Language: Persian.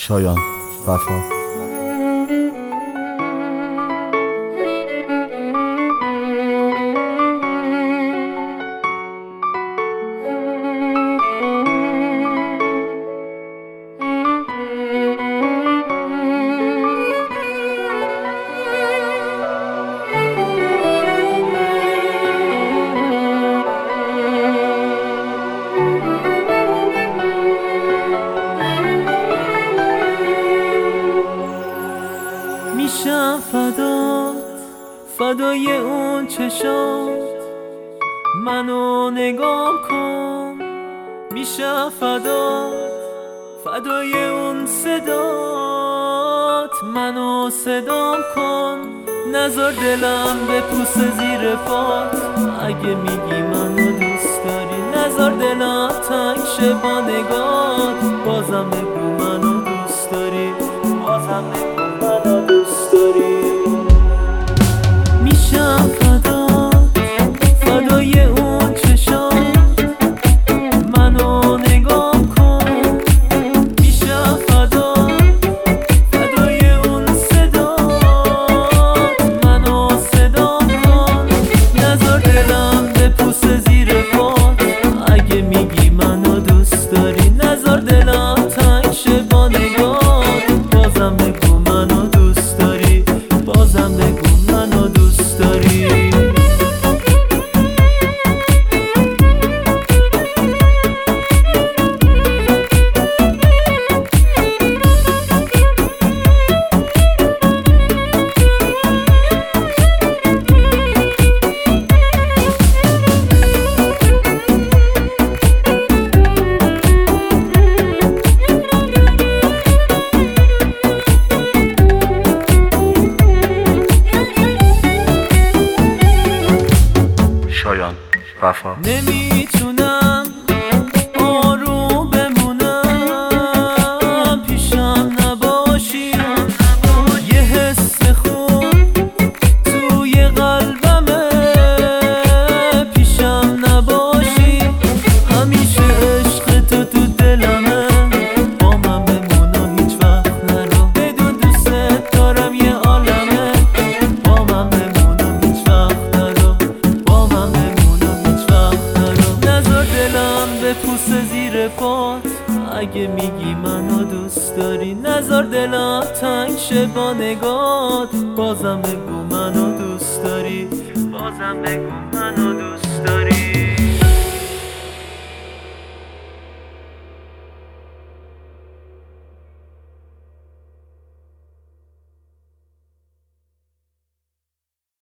شایان وفا. میشم فدای اون چشات، منو نگاه کن. میشم فدای اون صدات، منو صدام کن. نذار دلم بپوسه زیر پات، اگه میگی منو دوست داری. نذار دلم تنگ شه با نگات، بازم بگو منو دوست داری. بازم بگو منو دوست داری. میشم فدای اون چشات، منو نگاه کن. میشم فدای اون صدات، منو صدام کن. نذار دلم بپوسه زیر پات، اگه میگی منو دوست داری. نذار دلم تنگ شه با نگات، بازم بگو منو دوست داری. بازم بگو منو دوست داری. شایان وفا. نمیتونم آروم بمونم، پیشم نباشی. یه حس خوب توی قلبمه، پیشم نباشی. همیشه عشق تو دلمه، با من بمون و هیچ وقت نرو. بدون دوست دارم یه عالمه، با من بمون و هیچ وقت نرو. با من بمون و هیچ وقت نرو. نذار دلم بپوسه زیر پات، اگه میگی منو دوست داری. نذار دلم تنگ شه با نگات، بازم بگو منو دوست داری. بازم بگو منو دوست داری.